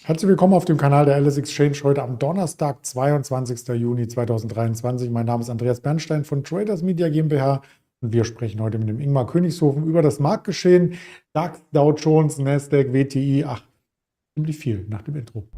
Herzlich willkommen auf dem Kanal der LS Exchange heute am Donnerstag, 22. Juni 2023. Mein Name ist Andreas Bernstein von Traders Media GmbH und wir sprechen heute mit dem Ingmar Königshofen über das Marktgeschehen. DAX, Dow Jones, Nasdaq, WTI, ziemlich viel nach dem Intro.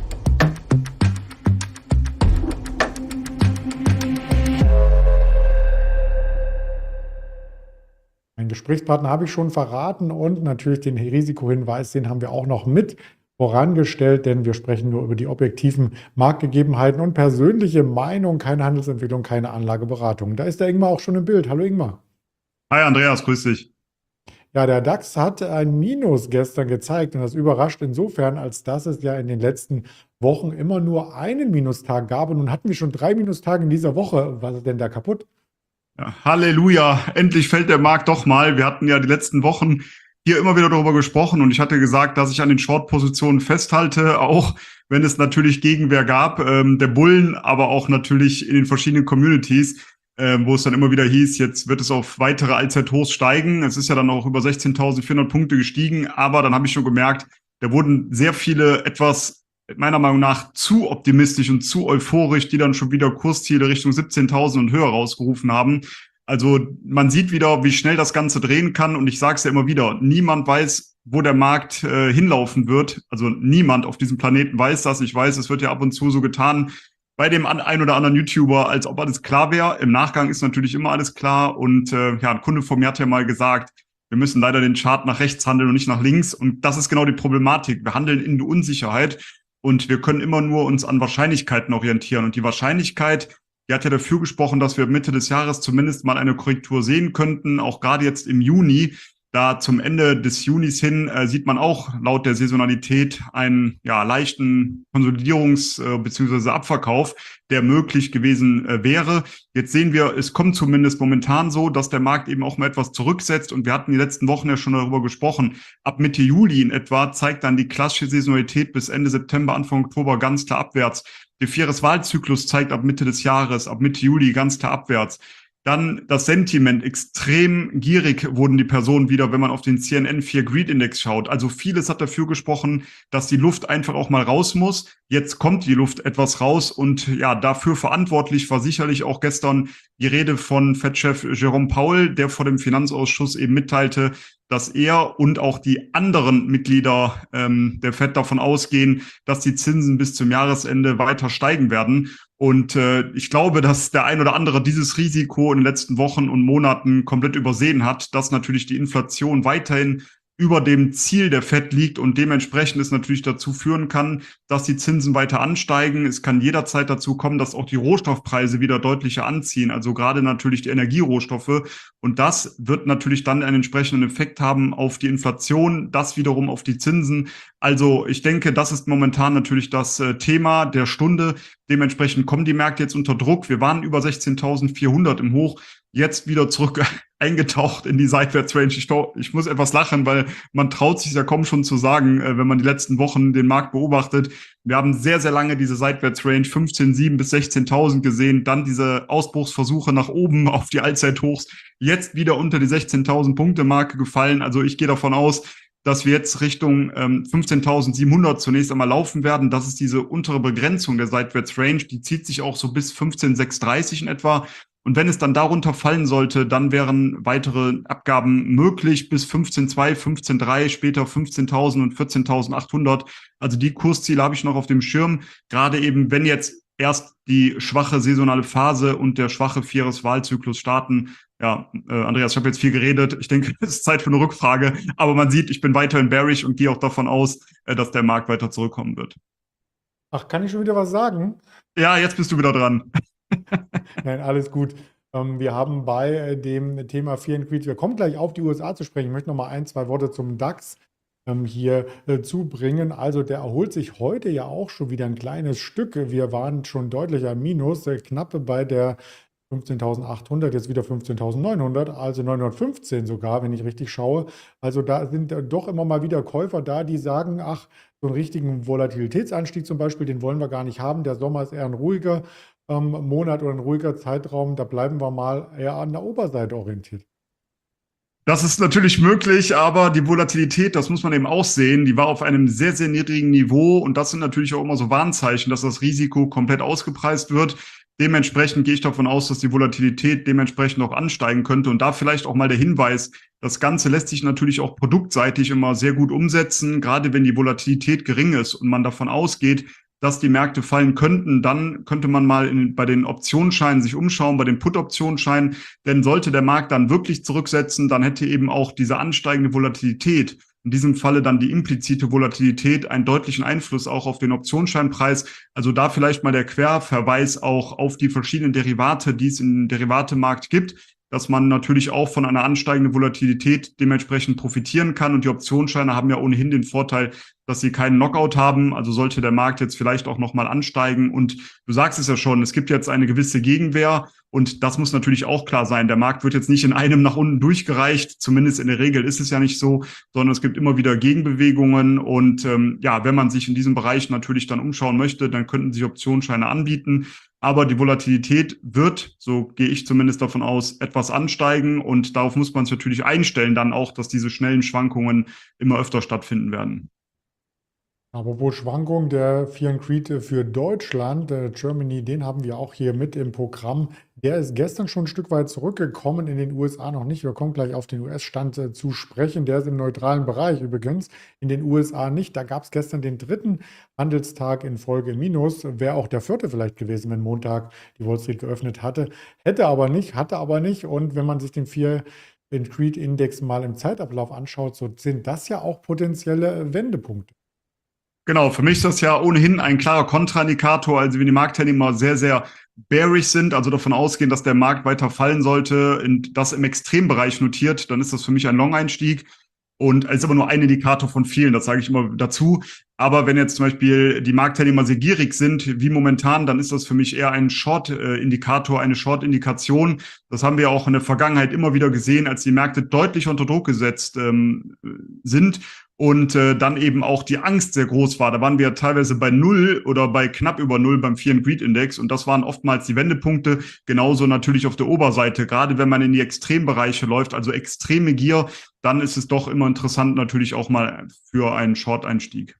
Einen Gesprächspartner habe ich schon verraten und natürlich den Risikohinweis, den haben wir auch noch mit vorangestellt, denn wir sprechen nur über die objektiven Marktgegebenheiten und persönliche Meinung, keine Handelsempfehlung, keine Anlageberatung. Da ist der Ingmar auch schon im Bild. Hallo Ingmar. Hi Andreas, grüß dich. Ja, der DAX hat ein Minus gestern gezeigt und das überrascht insofern, als dass es ja in den letzten Wochen immer nur einen Minustag gab und nun hatten wir schon 3 Minustage in dieser Woche. Was ist denn da kaputt? Ja, Halleluja, endlich fällt der Markt doch mal. Wir hatten ja die letzten Wochen hier immer wieder darüber gesprochen und ich hatte gesagt, dass ich an den Short-Positionen festhalte, auch wenn es natürlich Gegenwehr gab, der Bullen, aber auch natürlich in den verschiedenen Communities, wo es dann immer wieder hieß, jetzt wird es auf weitere Allzeithochs steigen. Es ist ja dann auch über 16.400 Punkte gestiegen, aber dann habe ich schon gemerkt, da wurden sehr viele etwas meiner Meinung nach zu optimistisch und zu euphorisch, die dann schon wieder Kursziele Richtung 17.000 und höher rausgerufen haben. Also man sieht wieder, wie schnell das Ganze drehen kann. Und ich sage es ja immer wieder, niemand weiß, wo der Markt hinlaufen wird. Also niemand auf diesem Planeten weiß das. Ich weiß, es wird ja ab und zu so getan bei dem ein oder anderen YouTuber, als ob alles klar wäre. Im Nachgang ist natürlich immer alles klar. Und ja, ein Kunde von mir hat ja mal gesagt, wir müssen leider den Chart nach rechts handeln und nicht nach links. Und das ist genau die Problematik. Wir handeln in der Unsicherheit. Und wir können immer nur uns an Wahrscheinlichkeiten orientieren. Und die Wahrscheinlichkeit, die hat ja dafür gesprochen, dass wir Mitte des Jahres zumindest mal eine Korrektur sehen könnten, auch gerade jetzt im Juni. Da zum Ende des Junis hin sieht man auch laut der Saisonalität einen leichten Konsolidierungs- bzw. Abverkauf, der möglich gewesen wäre. Jetzt sehen wir, es kommt zumindest momentan so, dass der Markt eben auch mal etwas zurücksetzt. Und wir hatten die letzten Wochen ja schon darüber gesprochen. Ab Mitte Juli in etwa zeigt dann die klassische Saisonalität bis Ende September, Anfang Oktober ganz klar abwärts. Der Vierjahreswahlzyklus zeigt ab Mitte des Jahres, ab Mitte Juli ganz klar abwärts. Dann das Sentiment, extrem gierig wurden die Personen wieder, wenn man auf den CNN 4 Greed Index schaut. Also vieles hat dafür gesprochen, dass die Luft einfach auch mal raus muss. Jetzt kommt die Luft etwas raus und ja, dafür verantwortlich war sicherlich auch gestern die Rede von Fed-Chef Jerome Powell, der vor dem Finanzausschuss eben mitteilte, dass er und auch die anderen Mitglieder der Fed davon ausgehen, dass die Zinsen bis zum Jahresende weiter steigen werden. Und ich glaube, dass der ein oder andere dieses Risiko in den letzten Wochen und Monaten komplett übersehen hat, dass natürlich die Inflation weiterhin über dem Ziel der Fed liegt und dementsprechend es natürlich dazu führen kann, dass die Zinsen weiter ansteigen. Es kann jederzeit dazu kommen, dass auch die Rohstoffpreise wieder deutlicher anziehen, also gerade natürlich die Energierohstoffe. Und das wird natürlich dann einen entsprechenden Effekt haben auf die Inflation, das wiederum auf die Zinsen. Also ich denke, das ist momentan natürlich das Thema der Stunde. Dementsprechend kommen die Märkte jetzt unter Druck. Wir waren über 16.400 im Hoch, jetzt wieder zurück eingetaucht in die Seitwärtsrange. Ich muss etwas lachen, weil man traut sich ja kaum schon zu sagen, wenn man die letzten Wochen den Markt beobachtet. Wir haben sehr, sehr lange diese Seitwärtsrange 15.700 bis 16.000 gesehen, dann diese Ausbruchsversuche nach oben auf die Allzeithochs, jetzt wieder unter die 16.000 Punkte Marke gefallen. Also ich gehe davon aus, dass wir jetzt Richtung 15.700 zunächst einmal laufen werden. Das ist diese untere Begrenzung der Seitwärtsrange. Die zieht sich auch so bis 15.630 in etwa. Und wenn es dann darunter fallen sollte, dann wären weitere Abgaben möglich bis 15.2, 15.3, später 15.000 und 14.800. Also die Kursziele habe ich noch auf dem Schirm. Gerade eben, wenn jetzt erst die schwache saisonale Phase und der schwache Vierjahreswahlzyklus starten. Ja, Andreas, ich habe jetzt viel geredet. Ich denke, es ist Zeit für eine Rückfrage. Aber man sieht, ich bin weiterhin bearish und gehe auch davon aus, dass der Markt weiter zurückkommen wird. Ach, kann ich schon wieder was sagen? Ja, jetzt bist du wieder dran. Nein, alles gut. Wir haben bei dem Thema Fear and Greed, wir kommen gleich auf die USA zu sprechen. Ich möchte noch mal ein, zwei Worte zum DAX hier zubringen. Also der erholt sich heute ja auch schon wieder ein kleines Stück. Wir waren schon deutlich am Minus, knappe bei der 15.800, jetzt wieder 15.900, also 915 sogar, wenn ich richtig schaue. Also da sind doch immer mal wieder Käufer da, die sagen, ach, so einen richtigen Volatilitätsanstieg zum Beispiel, den wollen wir gar nicht haben. Der Sommer ist eher ein ruhiger Monat oder ein ruhiger Zeitraum. Da bleiben wir mal eher an der Oberseite orientiert. Das ist natürlich möglich, aber die Volatilität, das muss man eben auch sehen, die war auf einem sehr, sehr niedrigen Niveau und das sind natürlich auch immer so Warnzeichen, dass das Risiko komplett ausgepreist wird. Dementsprechend gehe ich davon aus, dass die Volatilität dementsprechend auch ansteigen könnte und da vielleicht auch mal der Hinweis, das Ganze lässt sich natürlich auch produktseitig immer sehr gut umsetzen, gerade wenn die Volatilität gering ist und man davon ausgeht, dass die Märkte fallen könnten, dann könnte man mal bei den Optionsscheinen sich umschauen, bei den Put-Optionsscheinen. Denn sollte der Markt dann wirklich zurücksetzen, dann hätte eben auch diese ansteigende Volatilität, in diesem Falle dann die implizite Volatilität, einen deutlichen Einfluss auch auf den Optionsscheinpreis. Also da vielleicht mal der Querverweis auch auf die verschiedenen Derivate, die es im Derivatemarkt gibt, dass man natürlich auch von einer ansteigenden Volatilität dementsprechend profitieren kann. Und die Optionsscheine haben ja ohnehin den Vorteil, dass sie keinen Knockout haben. Also sollte der Markt jetzt vielleicht auch nochmal ansteigen. Und du sagst es ja schon, es gibt jetzt eine gewisse Gegenwehr. Und das muss natürlich auch klar sein. Der Markt wird jetzt nicht in einem nach unten durchgereicht. Zumindest in der Regel ist es ja nicht so, sondern es gibt immer wieder Gegenbewegungen. Und ja, wenn man sich in diesem Bereich natürlich dann umschauen möchte, dann könnten sich Optionsscheine anbieten. Aber die Volatilität wird, so gehe ich zumindest davon aus, etwas ansteigen. Und darauf muss man sich natürlich einstellen, dann auch, dass diese schnellen Schwankungen immer öfter stattfinden werden. Apropos Schwankung, der Fear and Creed für Deutschland, Germany, den haben wir auch hier mit im Programm. Der ist gestern schon ein Stück weit zurückgekommen, in den USA noch nicht. Wir kommen gleich auf den US-Stand zu sprechen. Der ist im neutralen Bereich übrigens, in den USA nicht. Da gab es gestern den dritten Handelstag in Folge Minus. Wäre auch der vierte vielleicht gewesen, wenn Montag die Wall Street geöffnet hatte. Hätte aber nicht, hatte aber nicht. Und wenn man sich den Fear and Creed Index mal im Zeitablauf anschaut, so sind das ja auch potenzielle Wendepunkte. Genau, für mich ist das ja ohnehin ein klarer Kontraindikator. Also wenn die Marktteilnehmer sehr, sehr bearish sind, also davon ausgehen, dass der Markt weiter fallen sollte, das im Extrembereich notiert, dann ist das für mich ein Long-Einstieg. Und es ist aber nur ein Indikator von vielen, das sage ich immer dazu. Aber wenn jetzt zum Beispiel die Marktteilnehmer sehr gierig sind, wie momentan, dann ist das für mich eher ein Short-Indikator, eine Short-Indikation. Das haben wir auch in der Vergangenheit immer wieder gesehen, als die Märkte deutlich unter Druck gesetzt sind und dann eben auch die Angst sehr groß war. Da waren wir teilweise bei 0 oder bei knapp über 0 beim Fear and Greed Index und das waren oftmals die Wendepunkte. Genauso natürlich auf der Oberseite, gerade wenn man in die Extrembereiche läuft, also extreme Gier, dann ist es doch immer interessant natürlich auch mal für einen Short-Einstieg.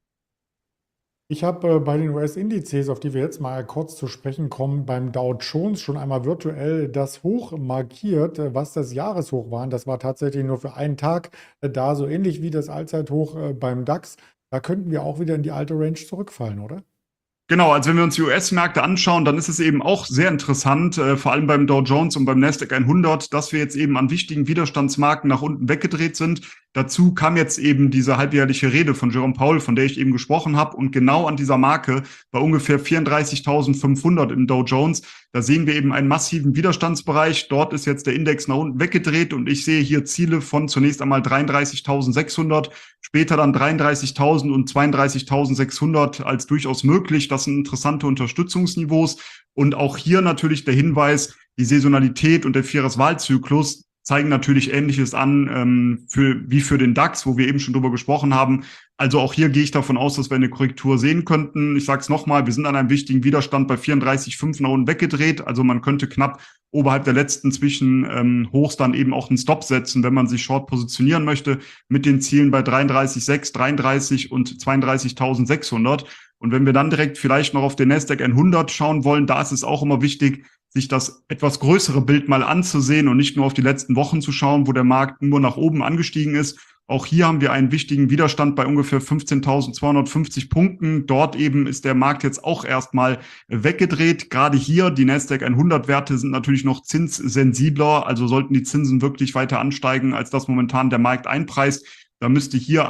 Ich habe bei den US-Indizes, auf die wir jetzt mal kurz zu sprechen kommen, beim Dow Jones schon einmal virtuell das Hoch markiert, was das Jahreshoch war. Und das war tatsächlich nur für einen Tag da, so ähnlich wie das Allzeithoch beim DAX. Da könnten wir auch wieder in die alte Range zurückfallen, oder? Genau, also wenn wir uns die US-Märkte anschauen, dann ist es eben auch sehr interessant, vor allem beim Dow Jones und beim Nasdaq 100, dass wir jetzt eben an wichtigen Widerstandsmarken nach unten weggedreht sind. Dazu kam jetzt eben diese halbjährliche Rede von Jerome Powell, von der ich eben gesprochen habe. Und genau an dieser Marke, bei ungefähr 34.500 im Dow Jones, da sehen wir eben einen massiven Widerstandsbereich. Dort ist jetzt der Index nach unten weggedreht und ich sehe hier Ziele von zunächst einmal 33.600, später dann 33.000 und 32.600 als durchaus möglich. Das sind interessante Unterstützungsniveaus. Und auch hier natürlich der Hinweis, die Saisonalität und der Vierjahreswahlzyklus zeigen natürlich Ähnliches an wie für den DAX, wo wir eben schon drüber gesprochen haben. Also auch hier gehe ich davon aus, dass wir eine Korrektur sehen könnten. Ich sage es nochmal, wir sind an einem wichtigen Widerstand bei 34,5 nach unten weggedreht. Also man könnte knapp oberhalb der letzten Zwischenhochs dann eben auch einen Stop setzen, wenn man sich short positionieren möchte, mit den Zielen bei 33,6, 33 und 32.600. Und wenn wir dann direkt vielleicht noch auf den Nasdaq 100 schauen wollen, da ist es auch immer wichtig, sich das etwas größere Bild mal anzusehen und nicht nur auf die letzten Wochen zu schauen, wo der Markt nur nach oben angestiegen ist. Auch hier haben wir einen wichtigen Widerstand bei ungefähr 15.250 Punkten. Dort eben ist der Markt jetzt auch erstmal weggedreht. Gerade hier, die Nasdaq 100 Werte sind natürlich noch zinssensibler. Also sollten die Zinsen wirklich weiter ansteigen, als das momentan der Markt einpreist, da müsste hier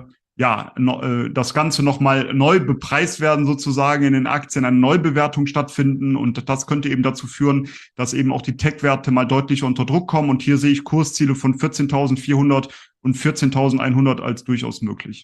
das Ganze nochmal neu bepreist werden, sozusagen in den Aktien, eine Neubewertung stattfinden. Und das könnte eben dazu führen, dass eben auch die Tech-Werte mal deutlicher unter Druck kommen. Und hier sehe ich Kursziele von 14.400 und 14.100 als durchaus möglich.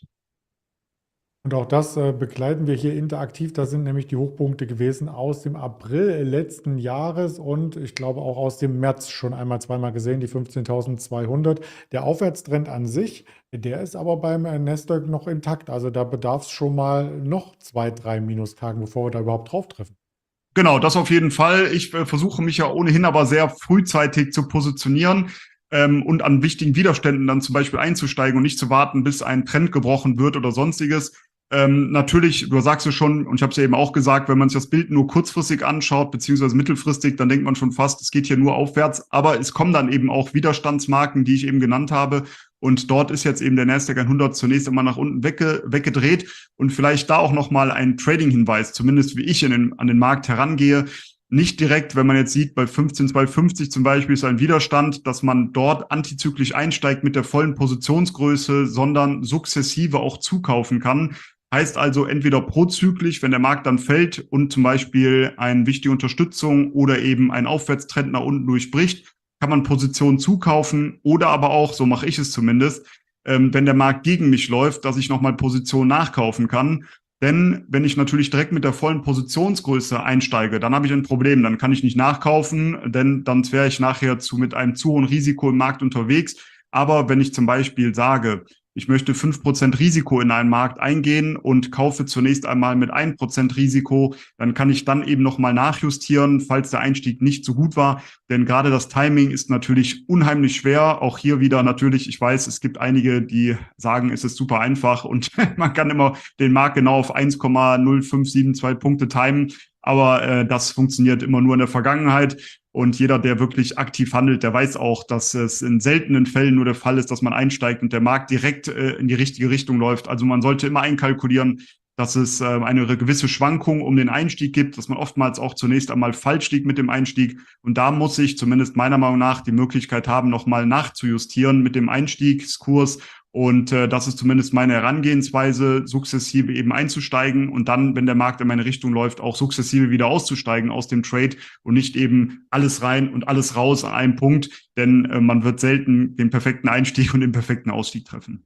Und auch das begleiten wir hier interaktiv. Das sind nämlich die Hochpunkte gewesen aus dem April letzten Jahres und ich glaube auch aus dem März schon einmal, zweimal gesehen, die 15.200. Der Aufwärtstrend an sich, der ist aber beim Nasdaq noch intakt. Also da bedarf es schon mal noch 2, 3 Minustagen, bevor wir da überhaupt drauf treffen. Genau, das auf jeden Fall. Ich versuche mich ja ohnehin aber sehr frühzeitig zu positionieren. und an wichtigen Widerständen dann zum Beispiel einzusteigen und nicht zu warten, bis ein Trend gebrochen wird oder sonstiges. Natürlich, du sagst es schon, und ich habe es ja eben auch gesagt, wenn man sich das Bild nur kurzfristig anschaut, beziehungsweise mittelfristig, dann denkt man schon fast, es geht hier nur aufwärts. Aber es kommen dann eben auch Widerstandsmarken, die ich eben genannt habe. Und dort ist jetzt eben der Nasdaq 100 zunächst einmal nach unten weggedreht. Und vielleicht da auch nochmal ein Trading-Hinweis, zumindest wie ich an den Markt herangehe. Nicht direkt, wenn man jetzt sieht, bei 15,250 zum Beispiel ist ein Widerstand, dass man dort antizyklisch einsteigt mit der vollen Positionsgröße, sondern sukzessive auch zukaufen kann. Heißt also entweder prozyklisch, wenn der Markt dann fällt und zum Beispiel eine wichtige Unterstützung oder eben ein Aufwärtstrend nach unten durchbricht, kann man Positionen zukaufen oder aber auch, so mache ich es zumindest, wenn der Markt gegen mich läuft, dass ich nochmal Positionen nachkaufen kann. Denn wenn ich natürlich direkt mit der vollen Positionsgröße einsteige, dann habe ich ein Problem. Dann kann ich nicht nachkaufen, denn dann wäre ich nachher mit einem zu hohen Risiko im Markt unterwegs. Aber wenn ich zum Beispiel sage, ich möchte 5% Risiko in einen Markt eingehen und kaufe zunächst einmal mit 1% Risiko, dann kann ich dann eben nochmal nachjustieren, falls der Einstieg nicht so gut war. Denn gerade das Timing ist natürlich unheimlich schwer. Auch hier wieder natürlich, ich weiß, es gibt einige, die sagen, es ist super einfach und man kann immer den Markt genau auf 1,0572 Punkte timen. Aber das funktioniert immer nur in der Vergangenheit. Und jeder, der wirklich aktiv handelt, der weiß auch, dass es in seltenen Fällen nur der Fall ist, dass man einsteigt und der Markt direkt in die richtige Richtung läuft. Also man sollte immer einkalkulieren, dass es eine gewisse Schwankung um den Einstieg gibt, dass man oftmals auch zunächst einmal falsch liegt mit dem Einstieg. Und da muss ich zumindest meiner Meinung nach die Möglichkeit haben, nochmal nachzujustieren mit dem Einstiegskurs. Und das ist zumindest meine Herangehensweise, sukzessive eben einzusteigen und dann, wenn der Markt in meine Richtung läuft, auch sukzessive wieder auszusteigen aus dem Trade und nicht eben alles rein und alles raus an einem Punkt, denn man wird selten den perfekten Einstieg und den perfekten Ausstieg treffen.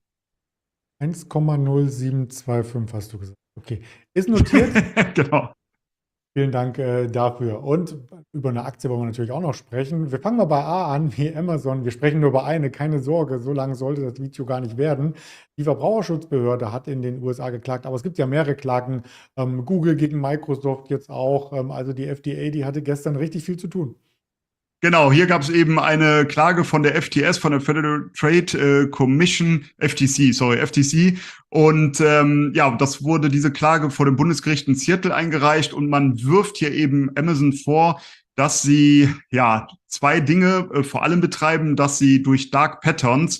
1,0725 hast du gesagt. Okay, ist notiert. Genau. Vielen Dank dafür. Und über eine Aktie wollen wir natürlich auch noch sprechen. Wir fangen mal bei A an, wie Amazon. Wir sprechen nur über eine, keine Sorge, so lange sollte das Video gar nicht werden. Die Verbraucherschutzbehörde hat in den USA geklagt, aber es gibt ja mehrere Klagen. Google gegen Microsoft jetzt auch. Also die FDA, die hatte gestern richtig viel zu tun. Genau, hier gab es eben eine Klage von der FTS, von der Federal Trade Commission, FTC. Und ja, das wurde diese Klage vor dem Bundesgericht in Seattle eingereicht und man wirft hier eben Amazon vor, dass sie ja zwei Dinge vor allem betreiben, dass sie durch Dark Patterns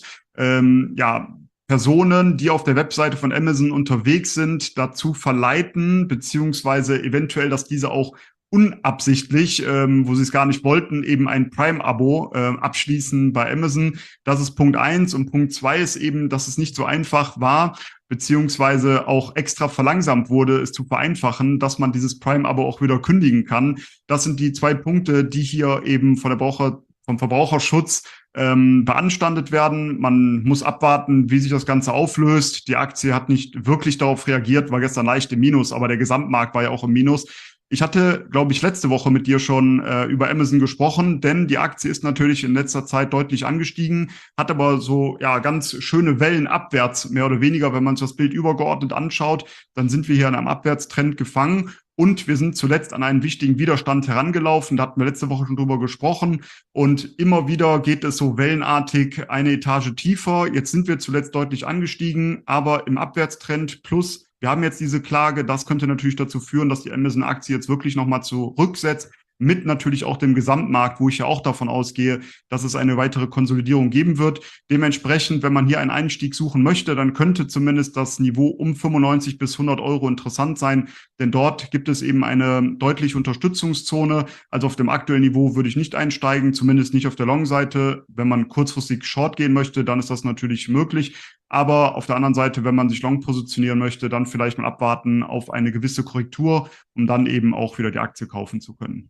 ja Personen, die auf der Webseite von Amazon unterwegs sind, dazu verleiten, beziehungsweise eventuell, dass diese auch unabsichtlich, wo sie es gar nicht wollten, eben ein Prime-Abo abschließen bei Amazon. Das ist Punkt 1. Und Punkt 2 ist eben, dass es nicht so einfach war, beziehungsweise auch extra verlangsamt wurde, es zu vereinfachen, dass man dieses Prime-Abo auch wieder kündigen kann. Das sind die zwei Punkte, die hier eben vom Verbraucherschutz beanstandet werden. Man muss abwarten, wie sich das Ganze auflöst. Die Aktie hat nicht wirklich darauf reagiert, war gestern leicht im Minus, aber der Gesamtmarkt war ja auch im Minus. Ich hatte, glaube ich, letzte Woche mit dir schon über Amazon gesprochen, denn die Aktie ist natürlich in letzter Zeit deutlich angestiegen, hat aber so ja ganz schöne Wellen abwärts, mehr oder weniger, wenn man sich das Bild übergeordnet anschaut, dann sind wir hier in einem Abwärtstrend gefangen. Und wir sind zuletzt an einen wichtigen Widerstand herangelaufen. Da hatten wir letzte Woche schon drüber gesprochen. Und immer wieder geht es so wellenartig eine Etage tiefer. Jetzt sind wir zuletzt deutlich angestiegen, aber im Abwärtstrend plus wir haben jetzt diese Klage, das könnte natürlich dazu führen, dass die Amazon-Aktie jetzt wirklich nochmal zurücksetzt, mit natürlich auch dem Gesamtmarkt, wo ich ja auch davon ausgehe, dass es eine weitere Konsolidierung geben wird. Dementsprechend, wenn man hier einen Einstieg suchen möchte, dann könnte zumindest das Niveau um 95 bis 100 Euro interessant sein, denn dort gibt es eben eine deutliche Unterstützungszone. Also auf dem aktuellen Niveau würde ich nicht einsteigen, zumindest nicht auf der Long-Seite. Wenn man kurzfristig Short gehen möchte, dann ist das natürlich möglich. Aber auf der anderen Seite, wenn man sich long positionieren möchte, dann vielleicht mal abwarten auf eine gewisse Korrektur, um dann eben auch wieder die Aktie kaufen zu können.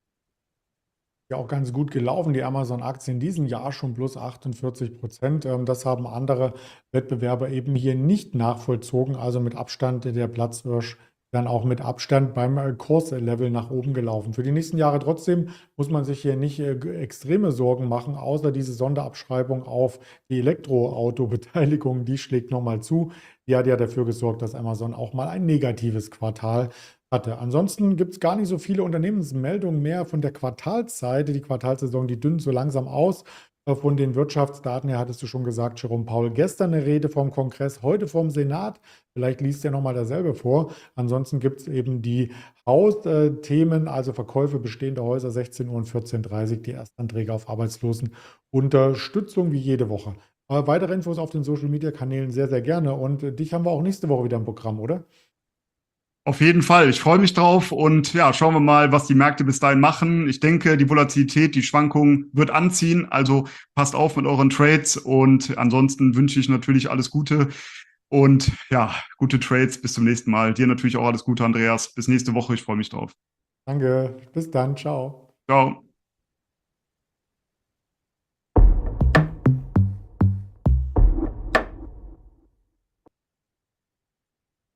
Ja, auch ganz gut gelaufen, die Amazon-Aktie in diesem Jahr schon plus 48%. Das haben andere Wettbewerber eben hier nicht nachvollzogen. Also mit Abstand der Platzhirsch dann auch mit Abstand beim Kurslevel nach oben gelaufen. Für die nächsten Jahre trotzdem muss man sich hier nicht extreme Sorgen machen, außer diese Sonderabschreibung auf die Elektroauto-Beteiligung, die schlägt nochmal zu. Die hat ja dafür gesorgt, dass Amazon auch mal ein negatives Quartal hatte. Ansonsten gibt es gar nicht so viele Unternehmensmeldungen mehr von der Quartalsseite. Die Quartalssaison, die dünnt so langsam aus. Von den Wirtschaftsdaten her hattest du schon gesagt, Jerome Powell, gestern eine Rede vom Kongress, heute vom Senat. Vielleicht liest er nochmal dasselbe vor. Ansonsten gibt es eben die Hausthemen, also Verkäufe bestehender Häuser, 16 Uhr und 14:30 Uhr, die Erstanträge auf Arbeitslosenunterstützung wie jede Woche. Weitere Infos auf den Social-Media-Kanälen sehr, sehr gerne. Und dich haben wir auch nächste Woche wieder im Programm, oder? Auf jeden Fall. Ich freue mich drauf und ja, schauen wir mal, was die Märkte bis dahin machen. Ich denke, die Volatilität, die Schwankung wird anziehen. Also passt auf mit euren Trades und ansonsten wünsche ich natürlich alles Gute und ja, gute Trades. Bis zum nächsten Mal. Dir natürlich auch alles Gute, Andreas. Bis nächste Woche. Ich freue mich drauf. Danke, bis dann, ciao. Ciao.